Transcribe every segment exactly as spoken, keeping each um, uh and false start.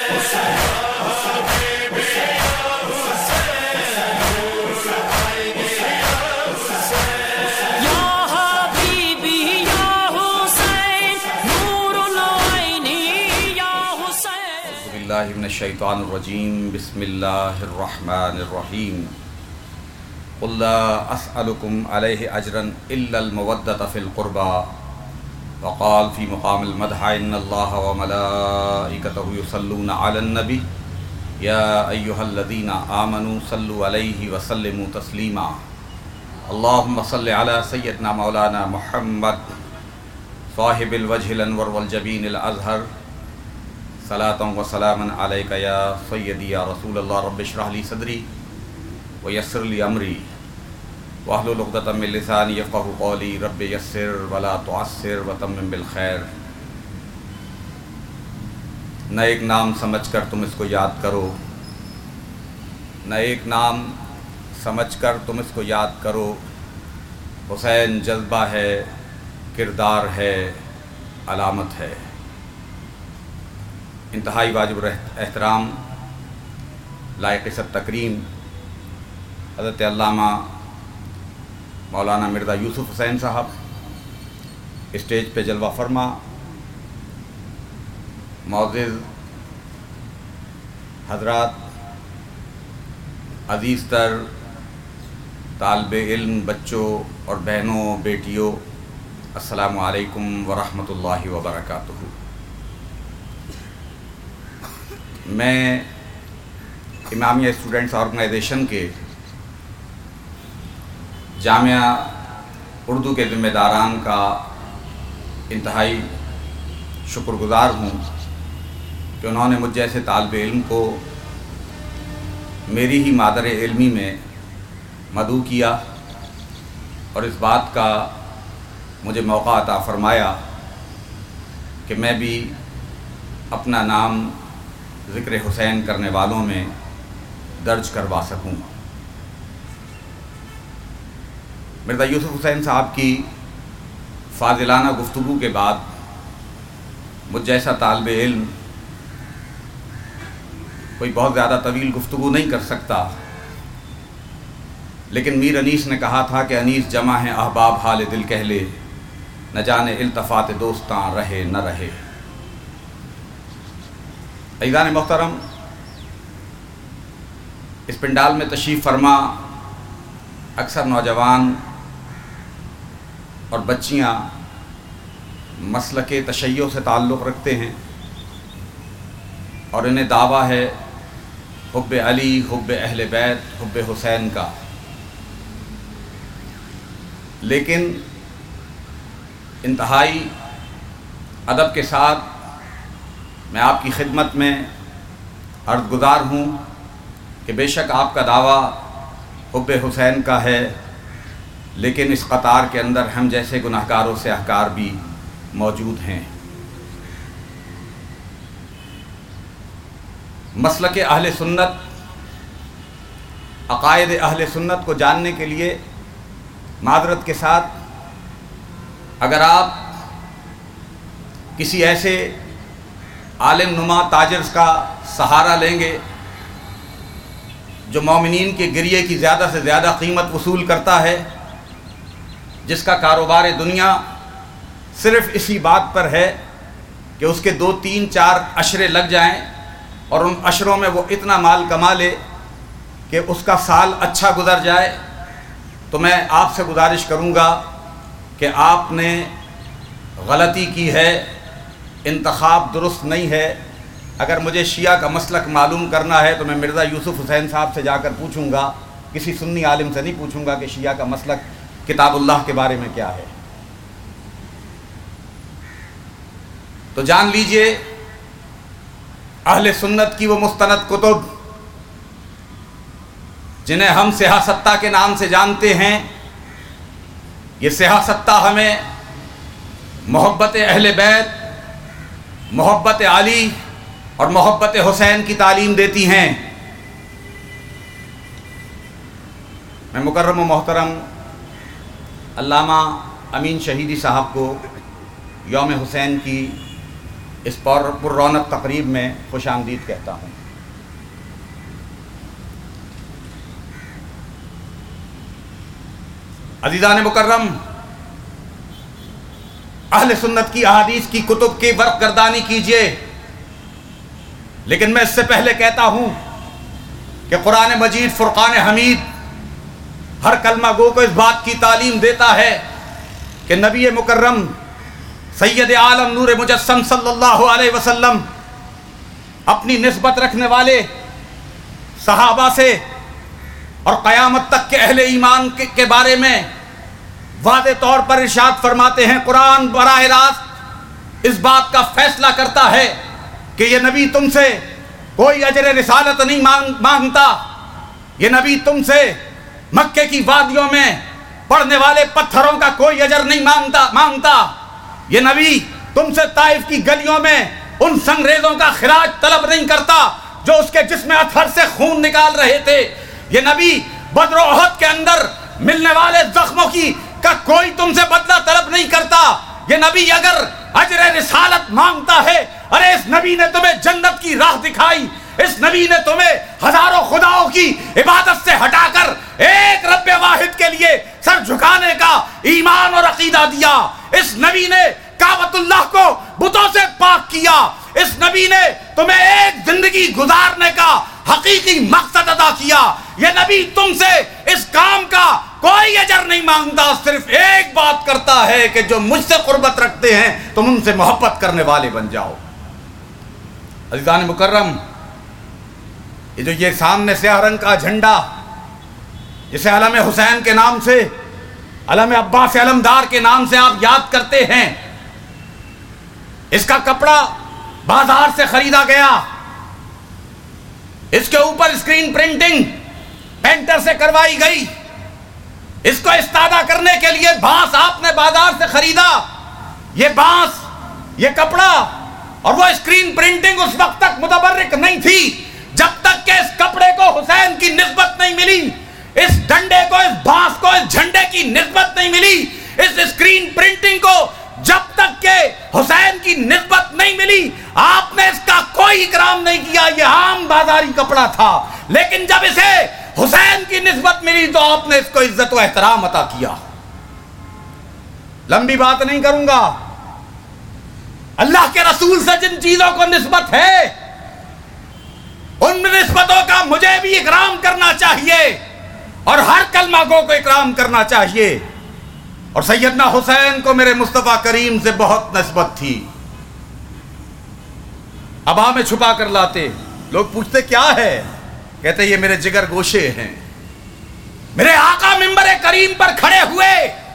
باللہ من الشیطان الرجیم بسم اللہ الرحمن الرحیم قل لا اسألکم علیہ اجرا الا المودۃ فی القربى وقال فی مقام المدح ان اللہ وملائکتہ یصلون علی النبی یا ایہا الذین آمنوا صلوا علیہ وسلموا تسلیما اللہم صل علی سیدنا مولانا محمد صاحب الوجہ الانور والجبین الازہر صلاۃ و سلام علیک یا سیدی یا رسول اللہ رب اشرح لی صدری ویسر لی امری واحلل عقدۃ من لسانی یفقہوا قولی رب یسر ولا تعسر وتمم بالخیر۔ نہ ایک نام سمجھ کر تم اس کو یاد کرو، نہ ایک نام سمجھ کر تم اس کو یاد کرو، حسین جذبہ ہے، کردار ہے، علامت ہے۔ انتہائی واجب احترام لائق عزت تکریم حضرت علامہ مولانا مرزا یوسف حسین صاحب اسٹیج پہ جلوہ فرما، معزز حضرات، عزیز تر طالب علم بچوں اور بہنوں بیٹیوں، السلام علیکم ورحمۃ اللہ وبرکاتہ۔ میں امامیہ اسٹوڈنٹس آرگنائزیشن کے جامعہ اردو کے ذمہ داران کا انتہائی شکر گزار ہوں کہ انہوں نے مجھ جیسے طالب علم کو میری ہی مادر علمی میں مدعو کیا اور اس بات کا مجھے موقع عطا فرمایا کہ میں بھی اپنا نام ذکر حسین کرنے والوں میں درج کروا سکوں۔ مرزا یوسف حسین صاحب کی فاضلانہ گفتگو کے بعد مجھ جیسا طالب علم کوئی بہت زیادہ طویل گفتگو نہیں کر سکتا، لیکن میر انیس نے کہا تھا کہ انیس جمع ہیں احباب حال دل کہہ لے، نہ جانے التفات دوستاں رہے نہ رہے۔ عزیزان محترم، اس پنڈال میں تشریف فرما اکثر نوجوان اور بچیاں مسلک تشیع سے تعلق رکھتے ہیں اور انہیں دعویٰ ہے حب علی، حب اہل بیت، حب حسین کا، لیکن انتہائی ادب کے ساتھ میں آپ کی خدمت میں عرض گزار ہوں کہ بے شک آپ کا دعویٰ حب حسین کا ہے، لیکن اس قطار کے اندر ہم جیسے گناہگاروں سے احکار بھی موجود ہیں۔ مسلک اہل سنت، عقائد اہل سنت کو جاننے کے لیے معذرت کے ساتھ اگر آپ کسی ایسے عالم نما تاجر کا سہارا لیں گے جو مومنین کے گریے کی زیادہ سے زیادہ قیمت وصول کرتا ہے، جس کا کاروبار دنیا صرف اسی بات پر ہے کہ اس کے دو تین چار عشرے لگ جائیں اور ان عشروں میں وہ اتنا مال کما لے کہ اس کا سال اچھا گزر جائے، تو میں آپ سے گزارش کروں گا کہ آپ نے غلطی کی ہے، انتخاب درست نہیں ہے۔ اگر مجھے شیعہ کا مسلک معلوم کرنا ہے تو میں مرزا یوسف حسین صاحب سے جا کر پوچھوں گا، کسی سنی عالم سے نہیں پوچھوں گا کہ شیعہ کا مسلک کتاب اللہ کے بارے میں کیا ہے۔ تو جان لیجئے اہل سنت کی وہ مستند کتب جنہیں ہم سیاستہ کے نام سے جانتے ہیں، یہ سیاستہ ہمیں محبت اہل بیت، محبت علی اور محبت حسین کی تعلیم دیتی ہیں۔ میں مکرم و محترم علامہ امین شہیدی صاحب کو یوم حسین کی اس پر پر رونق تقریب میں خوش آمدید کہتا ہوں۔ عزیزان مکرم، اہل سنت کی احادیث کی کتب کی ورق گردانی کیجئے، لیکن میں اس سے پہلے کہتا ہوں کہ قرآن مجید فرقان حمید ہر کلمہ گو کو اس بات کی تعلیم دیتا ہے کہ نبی مکرم سید عالم نور مجسم صلی اللہ علیہ وسلم اپنی نسبت رکھنے والے صحابہ سے اور قیامت تک کے اہل ایمان کے بارے میں واضح طور پر ارشاد فرماتے ہیں۔ قرآن براہ راست اس بات کا فیصلہ کرتا ہے کہ یہ نبی تم سے کوئی اجر رسالت نہیں مانگتا، یہ نبی تم سے مکے کی وادیوں میں پڑنے والے پتھروں کا کوئی اجر نہیں مانگتا مانگتا یہ نبی تم سے طائف کی گلیوں میں ان سنگریزوں کا خراج طلب نہیں کرتا جو اس کے جسم اطہر سے خون نکال رہے تھے، یہ نبی بدر و احد کے اندر ملنے والے زخموں کی کا کوئی تم سے بدلہ طلب نہیں کرتا، یہ نبی اگر اجر رسالت مانگتا ہے، ارے اس نبی نے تمہیں جنت کی راہ دکھائی، اس نبی نے تمہیں ہزاروں خداؤں کی عبادت سے ہٹا کر ایک رب واحد کے لیے سر جھکانے کا ایمان اور عقیدہ دیا، اس نبی نے کعبۃ اللہ کو بتوں سے پاک کیا، اس نبی نے تمہیں ایک زندگی گزارنے کا حقیقی مقصد ادا کیا، یہ نبی تم سے اس کام کا کوئی اجر نہیں مانگتا، صرف ایک بات کرتا ہے کہ جو مجھ سے قربت رکھتے ہیں تم ان سے محبت کرنے والے بن جاؤ۔ عزیزان مکرم، یہ جو یہ سامنے سیاہ رنگ کا جھنڈا جسے علم حسین کے نام سے، علم عباس علمدار کے نام سے آپ یاد کرتے ہیں، اس کا کپڑا بازار سے خریدا گیا، اس کے اوپر اسکرین پرنٹنگ پینٹر سے کروائی گئی، اس کو استادہ کرنے کے لیے بانس آپ نے بازار سے خریدا، یہ بانس، یہ کپڑا اور وہ اسکرین پرنٹنگ اس وقت تک متبرک نہیں تھی جب تک کہ اس کپڑے کو حسین کی نسبت نہیں ملی، اس ڈنڈے کو، اس بانس کو، اس جھنڈے کی نسبت نہیں ملی، اس اسکرین پرنٹنگ کو جب تک کہ حسین کی نسبت نہیں ملی آپ نے اس کا کوئی اکرام نہیں کیا، یہ عام بازاری کپڑا تھا، لیکن جب اسے حسین کی نسبت ملی تو آپ نے اس کو عزت و احترام عطا کیا۔ لمبی بات نہیں کروں گا، اللہ کے رسول سے جن چیزوں کو نسبت ہے ان نسبتوں کا مجھے بھی اکرام کرنا چاہیے اور ہر کلمہ گو کو اکرام کرنا چاہیے، اور سیدنا حسین کو میرے مصطفیٰ کریم سے بہت نسبت تھی۔ ابا میں چھپا کر لاتے، لوگ پوچھتے کیا ہے، کہتے یہ میرے جگر گوشے ہیں، میرے آقا منبر کریم پر کھڑے ہوئے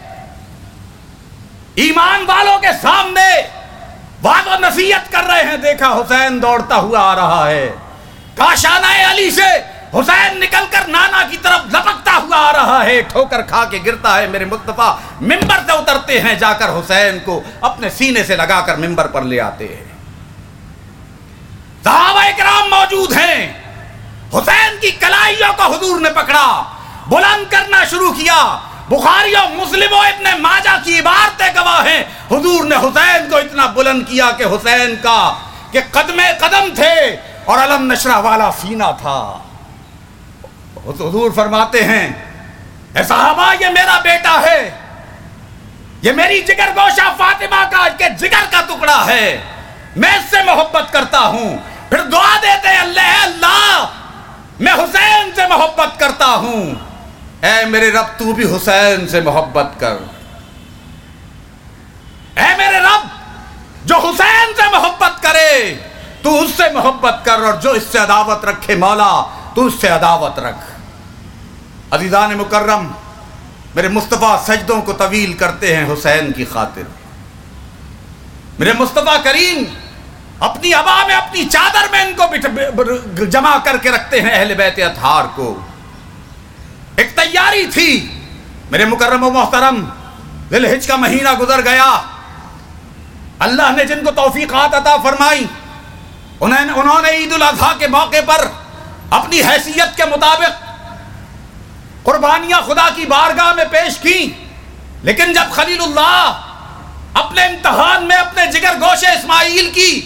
ایمان والوں کے سامنے وعظ و نصیحت کر رہے ہیں، دیکھا حسین دوڑتا ہوا آ رہا ہے، کاشانہ علی سے حسین نکل کر نانا کی طرف لپکتا ہوا آ رہا ہے، ٹھوکر کھا کے گرتا ہے، میرے مصطفیٰ منبر سے اترتے ہیں، جا کر حسین کو اپنے سینے سے لگا کر منبر پر لے آتے ہیں، صحابہ کرام موجود ہیں، حسین کی کلائیوں کو حضور نے پکڑا، بلند کرنا شروع کیا، بخاری و مسلم و ابن ماجہ کی عبارتیں گواہ ہیں، حضور نے حسین کو اتنا بلند کیا کہ حسین کا کہ قدم قدم تھے اور علم نشرہ والا سینہ تھا۔ حضور فرماتے ہیں اے صحابہ یہ میرا بیٹا ہے، یہ میری جگر گوشہ فاطمہ کا کہ جگر کا ٹکڑا ہے، میں اس سے محبت کرتا ہوں، پھر دعا دیتے ہیں اللہ اللہ میں حسین سے محبت کرتا ہوں، اے میرے رب تو بھی حسین سے محبت کر، اے میرے رب جو حسین سے محبت کرے تو اس سے محبت کر، اور جو اس سے عداوت رکھے مولا تو اس سے عداوت رکھ۔ عزیزان مکرم، میرے مصطفیٰ سجدوں کو طویل کرتے ہیں حسین کی خاطر، میرے مصطفیٰ کریم اپنی عبا میں، اپنی چادر میں ان کو جمع کر کے رکھتے ہیں اہل بیت اطہار کو۔ ایک تیاری تھی، میرے مکرم و محترم، ذی الحجہ کا مہینہ گزر گیا، اللہ نے جن کو توفیقات عطا فرمائی انہوں نے عید الاضحیٰ کے موقع پر اپنی حیثیت کے مطابق قربانیاں خدا کی بارگاہ میں پیش کی، لیکن جب خلیل اللہ اپنے امتحان میں اپنے جگر گوشے اسماعیل کی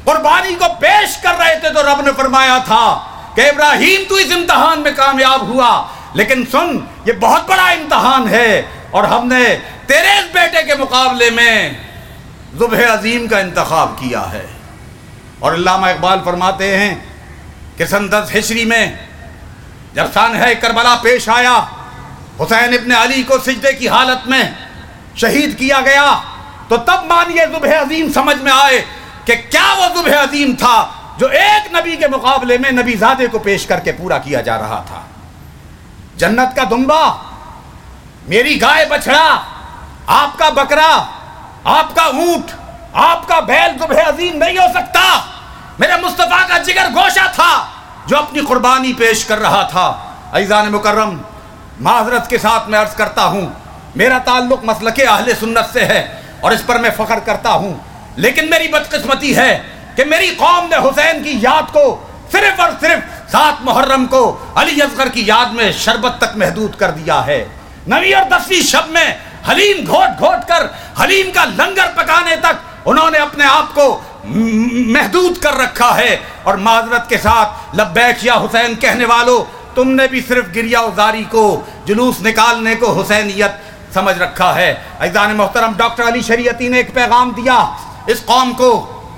قربانی کو پیش کر رہے تھے تو رب نے فرمایا تھا کہ ابراہیم تو اس امتحان میں کامیاب ہوا، لیکن سن یہ بہت بڑا امتحان ہے اور ہم نے تیرے اس بیٹے کے مقابلے میں ذبح عظیم کا انتخاب کیا ہے۔ اور علامہ اقبال فرماتے ہیں کہ سن دس ہجری میں جب سانحہ کربلا پیش آیا، حسین ابن علی کو سجدے کی حالت میں شہید کیا گیا، تو تب مانیے ذبح عظیم سمجھ میں آئے کہ کیا وہ ذبح عظیم تھا جو ایک نبی کے مقابلے میں نبی زادے کو پیش کر کے پورا کیا جا رہا تھا۔ جنت کا دمبا، میری گائے بچڑا، آپ کا بکرا، آپ کا اونٹ، آپ کا بیل ذبح عظیم نہیں ہو سکتا۔ میرے مصطفیٰ کا جگر گوشہ تھا جو اپنی قربانی پیش کر رہا تھا۔ عزیزان مکرم، معذرت کے ساتھ میں عرض کرتا ہوں، میرا تعلق مسلک اہل سنت سے ہے اور اس پر میں فخر کرتا ہوں، لیکن میری بدقسمتی ہے کہ میری قوم نے حسین کی یاد کو صرف اور صرف سات محرم کو علی اصغر کی یاد میں شربت تک محدود کر دیا ہے۔ نویں اور دسویں شب میں حلیم گھوٹ گھوٹ کر حلیم کا لنگر پکانے تک انہوں نے اپنے آپ کو محدود کر رکھا ہے، اور معذرت کے ساتھ لبیک یا حسین کہنے والوں، تم نے بھی صرف گریہ وزاری کو، جلوس نکالنے کو حسینیت سمجھ رکھا ہے۔ عزیزان محترم، ڈاکٹر علی شریعتی نے ایک پیغام دیا اس قوم کو،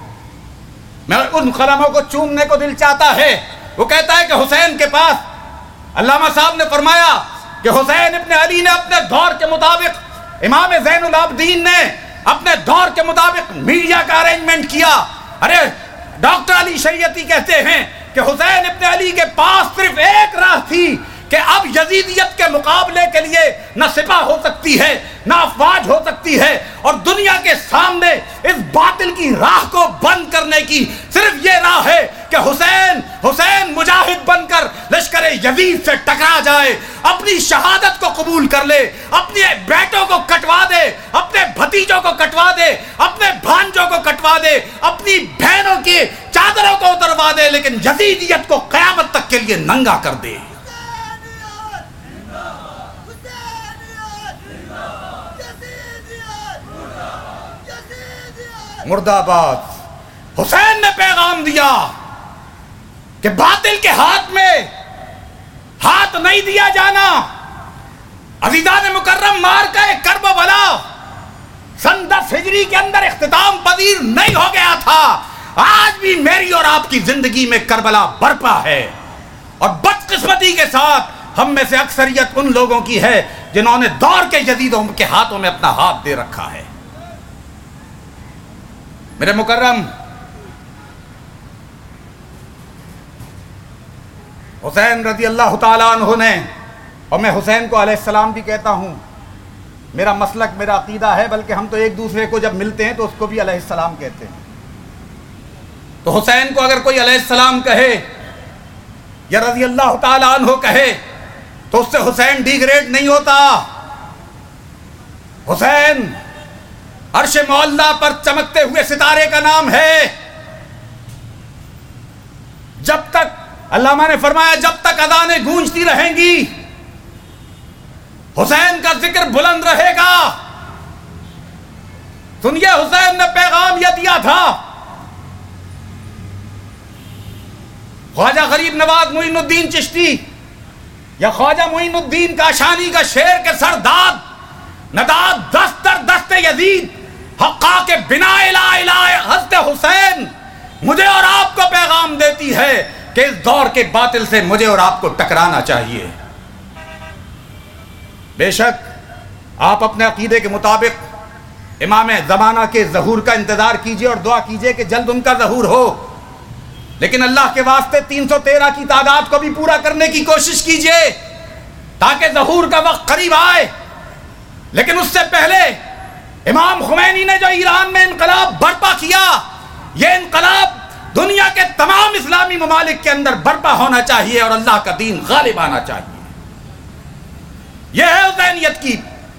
میں ان قلموں کو چومنے کو دل چاہتا ہے۔ وہ کہتا ہے کہ حسین کے پاس، علامہ صاحب نے فرمایا کہ حسین ابن علی نے اپنے دور کے مطابق، امام زین العابدین نے اپنے دور کے مطابق میڈیا کا ارینجمنٹ کیا۔ ارے ڈاکٹر علی شریعتی کہتے ہیں کہ حسین ابن علی کے پاس صرف ایک راہ تھی کہ اب یزیدیت کے مقابلے کے لیے نہ سپاہ ہو سکتی ہے نہ افواج ہو سکتی ہے، اور دنیا کے سامنے اس باطل کی راہ کو بند کرنے کی صرف یہ راہ ہے کہ حسین حسین مجاہد بن کر لشکر یزید سے ٹکرا جائے، اپنی شہادت کو قبول کر لے، اپنے بیٹوں کو کٹوا دے، اپنے بھتیجوں کو کٹوا دے، اپنے بھانجوں کو کٹوا دے، اپنی بہنوں کی چادروں کو اتروا دے، لیکن یزیدیت کو قیامت تک کے لیے ننگا کر دے۔ مرد آباد۔ حسین نے پیغام دیا کہ باطل کے ہاتھ میں ہاتھ نہیں دیا جانا۔ عزیزان مکرم، مارکہ کرب و بلا سن دس ہجری کے اندر اختتام پذیر نہیں ہو گیا تھا، آج بھی میری اور آپ کی زندگی میں کربلا برپا ہے، اور بدقسمتی کے ساتھ ہم میں سے اکثریت ان لوگوں کی ہے جنہوں نے دور کے یزیدوں کے ہاتھوں میں اپنا ہاتھ دے رکھا ہے۔ میرے مکرم، حسین رضی اللہ تعالیٰ عنہ نے، اور میں حسین کو علیہ السلام بھی کہتا ہوں، میرا مسلک میرا عقیدہ ہے، بلکہ ہم تو ایک دوسرے کو جب ملتے ہیں تو اس کو بھی علیہ السلام کہتے ہیں۔ تو حسین کو اگر کوئی علیہ السلام کہے یا رضی اللہ تعالیٰ عنہ کہے تو اس سے حسین ڈیگریڈ نہیں ہوتا۔ حسین عرش معلیٰ پر چمکتے ہوئے ستارے کا نام ہے۔ جب تک، علامہ نے فرمایا، جب تک اذانیں گونجتی رہیں گی حسین کا ذکر بلند رہے گا۔ سنیے، حسین نے پیغام یہ دیا تھا، خواجہ غریب نواز معین الدین چشتی یا خواجہ معین الدین کاشانی کا شعر کے سرداد نداد دست در دست یزید حقا کے بنا الہ الہ حضرت حسین مجھے اور آپ کو پیغام دیتی ہے کہ اس دور کے باطل سے مجھے اور آپ کو ٹکرانا چاہیے۔ بے شک آپ اپنے عقیدے کے مطابق امام زمانہ کے ظہور کا انتظار کیجئے اور دعا کیجئے کہ جلد ان کا ظہور ہو، لیکن اللہ کے واسطے تین سو تیرہ کی تعداد کو بھی پورا کرنے کی کوشش کیجئے تاکہ ظہور کا وقت قریب آئے۔ لیکن اس سے پہلے امام خمینی نے جو ایران میں انقلاب برپا کیا، یہ انقلاب دنیا کے تمام اسلامی ممالک کے اندر برپا ہونا چاہیے اور اللہ کا دین غالب آنا چاہیے۔ یہ ہے حسینیت کی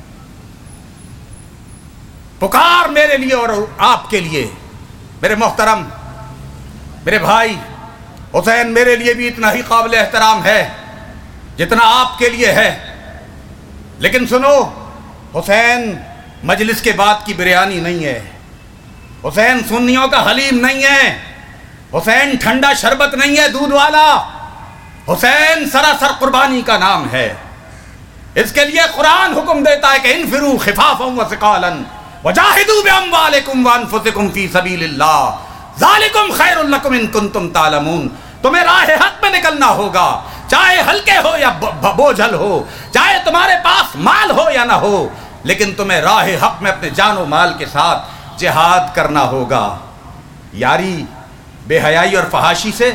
پکار میرے لیے اور آپ کے لیے۔ میرے محترم، میرے بھائی، حسین میرے لیے بھی اتنا ہی قابل احترام ہے جتنا آپ کے لیے ہے، لیکن سنو، حسین مجلس کے بعد کی بریانی نہیں ہے، حسین سنیوں کا حلیم نہیں ہے، حسین ٹھنڈا شربت نہیں ہے دودھ والا، حسین سراسر قربانی کا نام ہے۔ اس کے لیے قرآن حکم دیتا ہے کہ انفروا خفافا وثقالا وجاہدوا باموالکم وانفسکم فی سبیل اللہ ذالکم خیر لکم ان کنتم تعلمون۔ تمہیں راہ حق میں نکلنا ہوگا، چاہے ہلکے ہو یا بوجھل ہو، چاہے تمہارے پاس مال ہو یا نہ ہو، لیکن تمہیں راہ حق میں اپنے جان و مال کے ساتھ جہاد کرنا ہوگا۔ یاری بے حیائی اور فحاشی سے،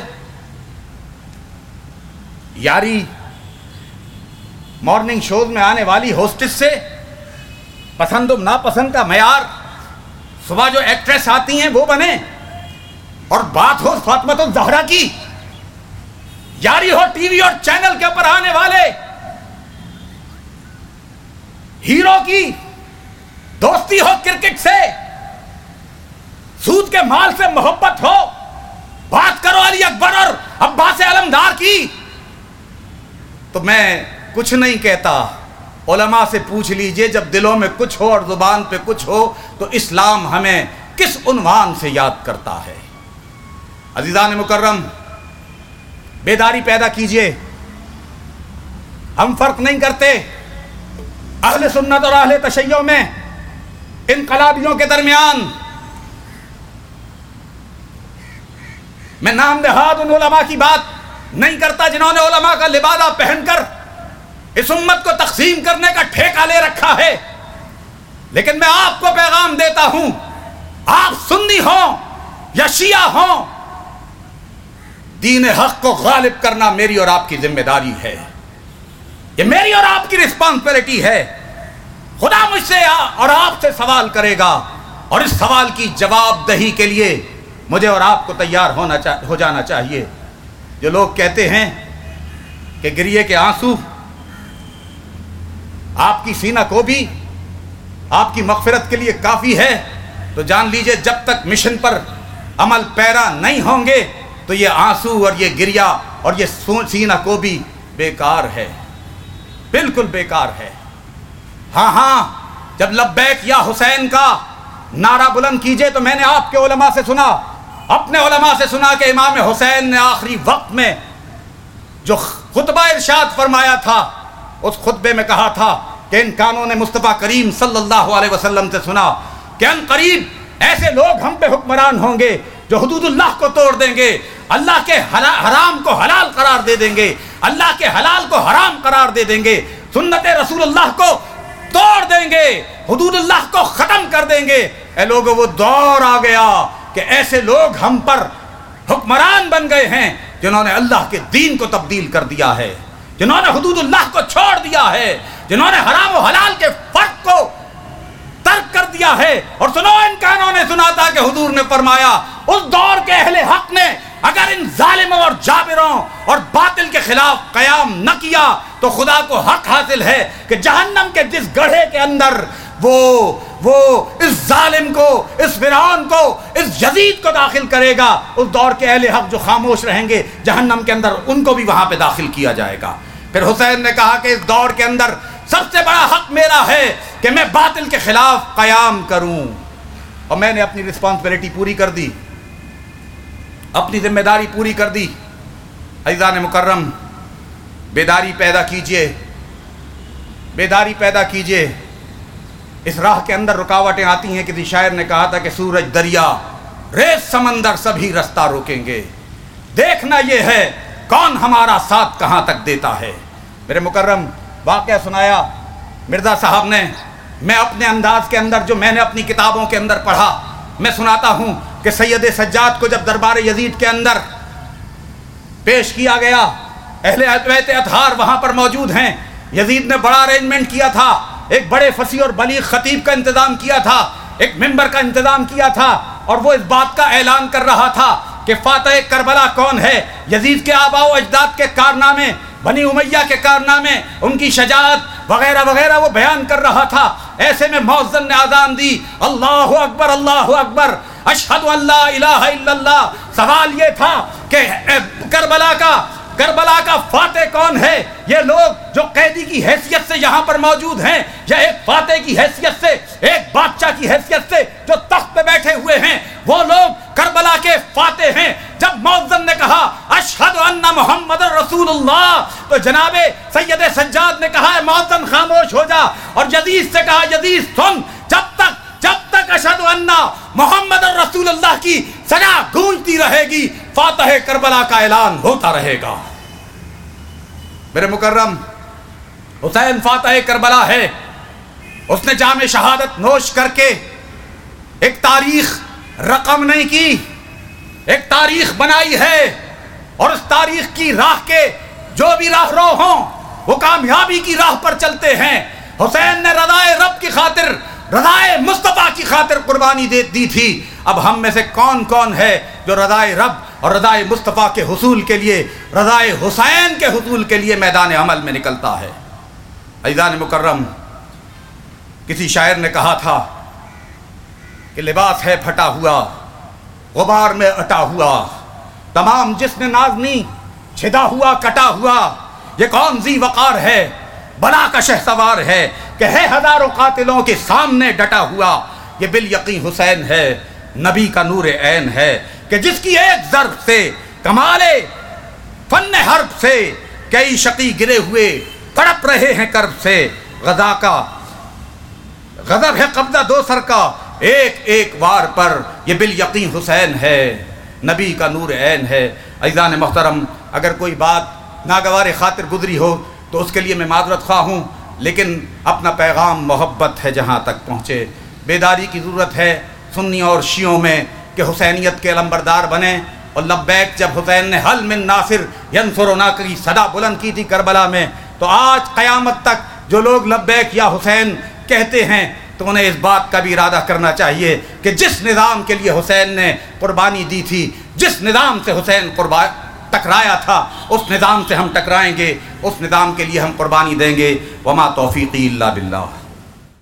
یاری مارننگ شوز میں آنے والی ہوسٹس سے، پسند و ناپسند کا معیار صبح جو ایکٹریس آتی ہیں وہ بنے، اور بات ہو فاطمہ الزہرا کی، یاری ہو ٹی وی اور چینل کے اوپر آنے والے ہیرو کی، دوستی ہو کرکٹ سے، سود کے مال سے محبت ہو، بات کرو علی اکبر اور عباس علمدار کی، تو میں کچھ نہیں کہتا۔ علماء سے پوچھ لیجئے جب دلوں میں کچھ ہو اور زبان پہ کچھ ہو تو اسلام ہمیں کس عنوان سے یاد کرتا ہے؟ عزیزان مکرم، بیداری پیدا کیجئے۔ ہم فرق نہیں کرتے اہل سنت اور اہل تشیع میں، انقلابیوں کے درمیان۔ میں نام نہاد ان علماء کی بات نہیں کرتا جنہوں نے علماء کا لبادہ پہن کر اس امت کو تقسیم کرنے کا ٹھیکہ لے رکھا ہے، لیکن میں آپ کو پیغام دیتا ہوں، آپ سنی ہوں یا شیعہ ہوں، دین حق کو غالب کرنا میری اور آپ کی ذمہ داری ہے، یہ میری اور آپ کی رسپانسبلٹی ہے۔ خدا مجھ سے اور آپ سے سوال کرے گا، اور اس سوال کی جواب دہی کے لیے مجھے اور آپ کو تیار ہونا ہو جانا چاہیے۔ جو لوگ کہتے ہیں کہ گریے کے آنسو آپ کی سینہ کو بھی آپ کی مغفرت کے لیے کافی ہے، تو جان لیجئے جب تک مشن پر عمل پیرا نہیں ہوں گے تو یہ آنسو اور یہ گریا اور یہ سینہ کو بھی بیکار ہے، بالکل بیکار ہے۔ ہاں ہاں جب لبیک یا حسین کا نعرہ بلند کیجئے تو میں نے آپ کے علماء سے سنا، اپنے علماء سے سنا کہ امام حسین نے آخری وقت میں جو خطبہ ارشاد فرمایا تھا، اس خطبے میں کہا تھا کہ ان کانوں نے مصطفیٰ کریم صلی اللہ علیہ وسلم سے سنا کہ ان قریب ایسے لوگ ہم پہ حکمران ہوں گے جو حدود اللہ کو توڑ دیں گے، اللہ کے حرام کو حلال قرار دے دیں گے، اللہ کے حلال کو حرام قرار دے دیں گے، سنت رسول اللہ کو توڑ دیں گے، حدود اللہ کو ختم کر دیں گے۔ اے لوگوں، وہ دور آ گیا کہ ایسے لوگ ہم پر حکمران بن گئے ہیں جنہوں نے اللہ کے دین کو تبدیل کر دیا ہے، جنہوں نے حدود اللہ کو چھوڑ دیا ہے، جنہوں نے حرام و حلال کے فرق کو ترک کر دیا ہے۔ اور سنو، ان کانوں نے سنا تھا کہ حضور نے فرمایا اس دور کے اہل حق نے اگر ان ظالموں اور جابروں اور باطل کے خلاف قیام نہ کیا تو خدا کو حق حاصل ہے کہ جہنم کے جس گڑھے کے اندر وہ وہ اس ظالم کو، اس فرعون کو، اس یزید کو داخل کرے گا، اس دور کے اہل حق جو خاموش رہیں گے جہنم کے اندر ان کو بھی وہاں پہ داخل کیا جائے گا۔ پھر حسین نے کہا کہ اس دور کے اندر سب سے بڑا حق میرا ہے کہ میں باطل کے خلاف قیام کروں، اور میں نے اپنی رسپانسبلٹی پوری کر دی، اپنی ذمہ داری پوری کر دی۔ عزیزان مکرم، بیداری پیدا کیجئے، بیداری پیدا کیجئے۔ اس راہ کے اندر رکاوٹیں آتی ہیں۔ کسی شاعر نے کہا تھا کہ سورج، دریا، ریت، سمندر سبھی رستہ روکیں گے، دیکھنا یہ ہے کون ہمارا ساتھ کہاں تک دیتا ہے۔ میرے مکرم، واقعہ سنایا مرزا صاحب نے، میں اپنے انداز کے اندر جو میں نے اپنی کتابوں کے اندر پڑھا میں سناتا ہوں کہ سید سجاد کو جب دربار یزید کے اندر پیش کیا گیا، اہل بیت اطہار وہاں پر موجود ہیں، یزید نے بڑا ارینجمنٹ کیا تھا، ایک بڑے فصیح اور بلیغ خطیب کا انتظام کیا تھا، ایک ممبر کا انتظام کیا تھا، اور وہ اس بات کا اعلان کر رہا تھا کہ فاتح کربلا کون ہے، یزید کے آباء و اجداد کے کارنامے، بنی امیہ کے کارنامے، ان کی شجاعت وغیرہ وغیرہ وہ بیان کر رہا تھا۔ ایسے میں مؤذن نے اذان دی، اللہ اکبر اللہ اکبر اشہد ان لا الہ الا اللہ۔ سوال یہ تھا کہ کربلا کا کربلا کا فاتح کون ہے؟ یہ لوگ جو قیدی کی حیثیت سے یہاں پر موجود ہیں، یا ایک فاتح کی حیثیت سے، ایک بادشاہ کی حیثیت سے جو تخت پہ بیٹھے ہوئے ہیں، وہ لوگ کربلا کے فاتح ہیں. جب مؤذن نے کہا اشہد ان محمد رسول اللہ تو جناب سید سجاد نے کہا ہے مؤذن خاموش ہو جا, اور یزید سے کہا یزید سن, جب تک جب تک اشہد ان محمد رسول اللہ کی سنا گونجتی رہے گی فاتح کربلا کا اعلان ہوتا رہے گا. میرے مکرم حسین فاتح کربلا ہے. اس نے جام شہادت نوش کر کے ایک تاریخ رقم نہیں کی, ایک تاریخ بنائی ہے, اور اس تاریخ کی راہ کے جو بھی راہ رو ہوں وہ کامیابی کی راہ پر چلتے ہیں. حسین نے رضائے رب کی خاطر, رضائے مصطفیٰ کی خاطر قربانی دے دی تھی. اب ہم میں سے کون کون ہے جو رضائے رب اور رضائے مصطفیٰ کے حصول کے لیے, رضائے حسین کے حصول کے لیے میدان عمل میں نکلتا ہے؟ عزیزان مکرم, کسی شاعر نے کہا تھا کہ لباس ہے پھٹا ہوا غبار میں اٹا ہوا, تمام جسم نازنی چھدا ہوا کٹا ہوا, یہ کون ذی وقار ہے بلا کا شہسوار ہے کہ ہے ہزاروں قاتلوں کے سامنے ڈٹا ہوا. یہ بالیقین حسین ہے, نبی کا نور عین ہے, کہ جس کی ایک ضرب سے کمال فن حرب سے کئی شقی گرے ہوئے تڑپ رہے ہیں کرب سے. غزا کا غضب ہے قبضہ دو سر کا ایک ایک وار پر, یہ بالیقین حسین ہے, نبی کا نور عین ہے. عزیزان محترم, اگر کوئی بات ناگوار خاطر گزری ہو تو اس کے لیے میں معذرت خواہ ہوں, لیکن اپنا پیغام محبت ہے جہاں تک پہنچے. بیداری کی ضرورت ہے سنی اور شیعوں میں کہ حسینیت کے علمبردار بنیں. اور لبیک جب حسین نے حل من ناصر ینصرنا کی صدا بلند کی تھی کربلا میں, تو آج قیامت تک جو لوگ لبیک یا حسین کہتے ہیں تو انہیں اس بات کا بھی ارادہ کرنا چاہیے کہ جس نظام کے لیے حسین نے قربانی دی تھی, جس نظام سے حسین قربان ٹکرایا تھا, اس نظام سے ہم ٹکرائیں گے, اس نظام کے لیے ہم قربانی دیں گے. وما توفیقی الا باللہ.